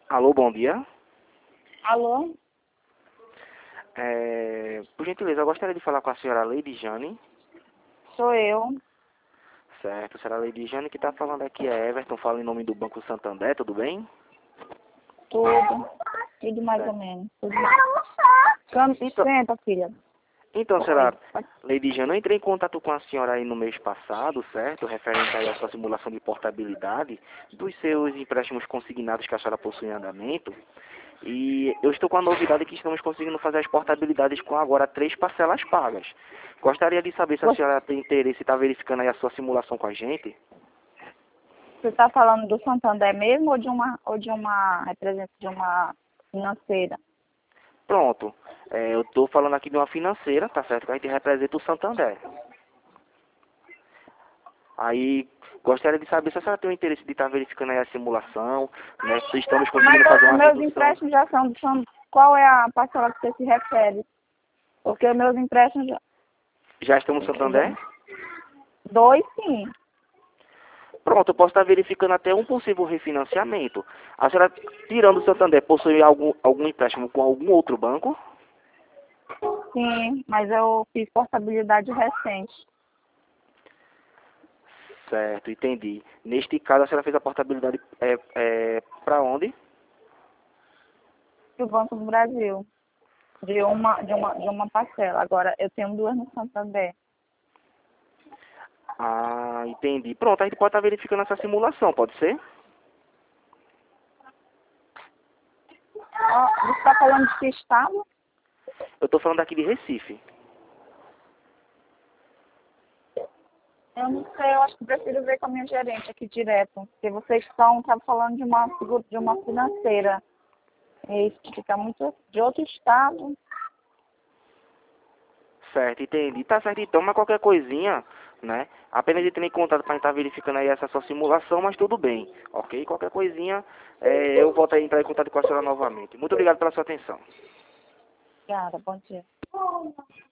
Alô, bom dia. Alô? Por gentileza, eu gostaria de falar com a senhora Lady Jane. Sou eu. Certo, a senhora Lady Jane que está falando aqui é Everton, fala em nome do Banco Santander, tudo bem? Tudo. Tudo mais ou Certo. menos. Tudo Senta, filha. Então, Oi. senhora Lady Jane, eu entrei em contato com a senhora aí no mês passado, certo? Referente aí à sua simulação de portabilidade dos seus empréstimos consignados que a senhora possui em andamento. E eu estou com a novidade que estamos conseguindo fazer as portabilidades com agora 3 parcelas pagas. Gostaria de saber se a senhora tem interesse e está verificando aí a sua simulação com a gente. Você está falando do Santander mesmo ou de uma representante de uma financeira? Pronto. Eu estou falando aqui de uma financeira, tá certo? Que a gente representa o Santander. Aí, gostaria de saber se a senhora tem o interesse de estar verificando aí a simulação, né? Se estamos conseguindo Mas fazer os uma meus redução. empréstimos já são. Qual é a parcela que você se refere? Porque os meus empréstimos já. Já estamos no Santander? Dois, sim. Pronto, eu posso estar verificando até um possível refinanciamento. A senhora, tirando o Santander, possui algum empréstimo com algum outro banco? Sim, mas eu fiz portabilidade recente. Certo, entendi. Neste caso, a senhora fez a portabilidade para onde? Do Banco do Brasil. De uma parcela. Agora, eu tenho duas no Santander. Ah, entendi. Pronto, a gente pode estar verificando essa simulação, pode ser? Ó, você está falando de que estado? Eu estou falando aqui de Recife. Eu não sei, eu acho que prefiro ver com a minha gerente aqui direto. Porque vocês estão falando de uma financeira. E isso fica muito de outro estado. Certo, entendi. Tá certo então, mas qualquer coisinha, né? Apenas entre em contato para estar verificando aí essa sua simulação, mas tudo bem, ok? Qualquer coisinha, eu volto a entrar em contato com a senhora novamente. Muito obrigado pela sua atenção. Obrigada, bom dia.